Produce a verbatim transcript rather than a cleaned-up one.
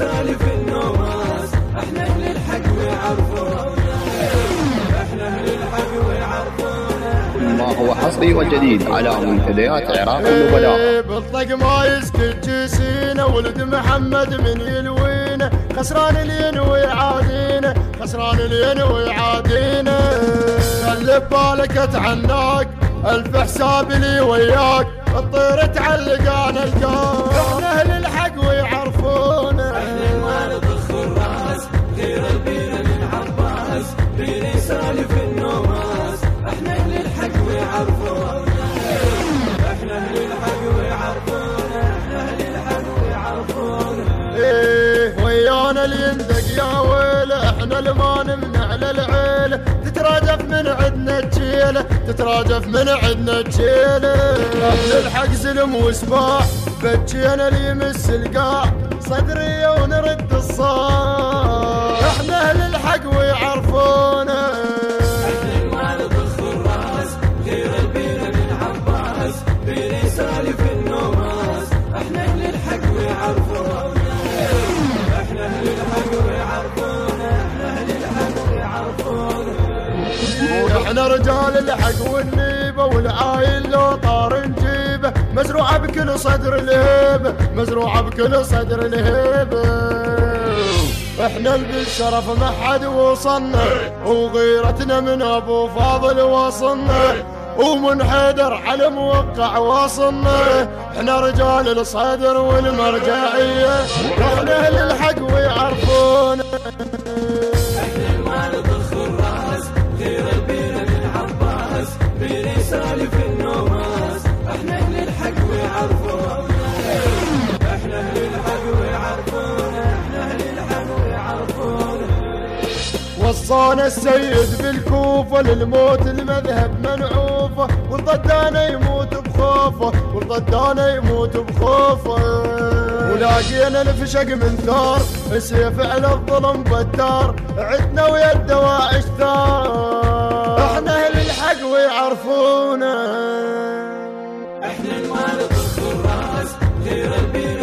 سالف النواس، احنا اهل الحق ويعرفونا، احنا اهل الحق ويعرفونا. ما هو حصري وجديد على منتديات عراق النبلاء. بالطق ما يسكت جسينا، ولد محمد من يلوينا، خسران اللي ينوي عادينا، خسران اللي ينوي عادينا. خلي ببالك اتعناك، الف حساب لي وياك، الطير تعلق انا القاك، احنا اهل الحق ويعرفونا، احنا المال ضخ الراس، غير البير من عباس، بيري سالف النواس، احنا اهل الحق ويعرفونا، احنا اهل الحق ويعرفونا، احنا اهل الحق ويعرفونا. ايه ويانا اللي يندق يا ويله، احنا اللي ما نمنع للعيله، تتراجف من عدنا تشيله، تتراجف من عدنا تشيله. اهل الحق زلم وسباع، بجينا اللي يمس القاع، صدري ونرد الصاع، احنا اهل الحق ويعرفونا، احنا المال ضخ الراس، غير البير من عباس، بيري سالف النواس، احنا اهل الحق ويعرفونا، احنا اهل الحق ويعرفونا، احنا اهل الحق ويعرفونا. احنا رجال الحق والنيبه، والعايل لو طار نجيبه، مزروعه بكل صدر الهيبه، مزروعه بكل صدر الهيبه. احنا اللي بالشرف ما حد وصلنا، وغيرتنا من ابو فاضل وصلنا، ومن حيدر على موقع وصلنا، احنا رجال الصدر والمرجعيه، احنا اهل الحق ويعرفونا. احنا المال ضخ الراس، غير البير من عباس، بيري سالف النواس، احنا اهل الحق ويعرفونا، احنا اهل الحق ويعرفونا، احنا اهل الحق ويعرفونا. وصانا السيد بالكوفة، للموت المذهب منعوفة، والضدانة يموت بخوفه، والضدانة يموت بخوفه. ولاقينا الفشق من ثار، سيف على الظلم بتار، عدنا ويا الدواعش ثار، احنا اهل الحق ويعرفونا، احنا المال ضخ الراس، غير البير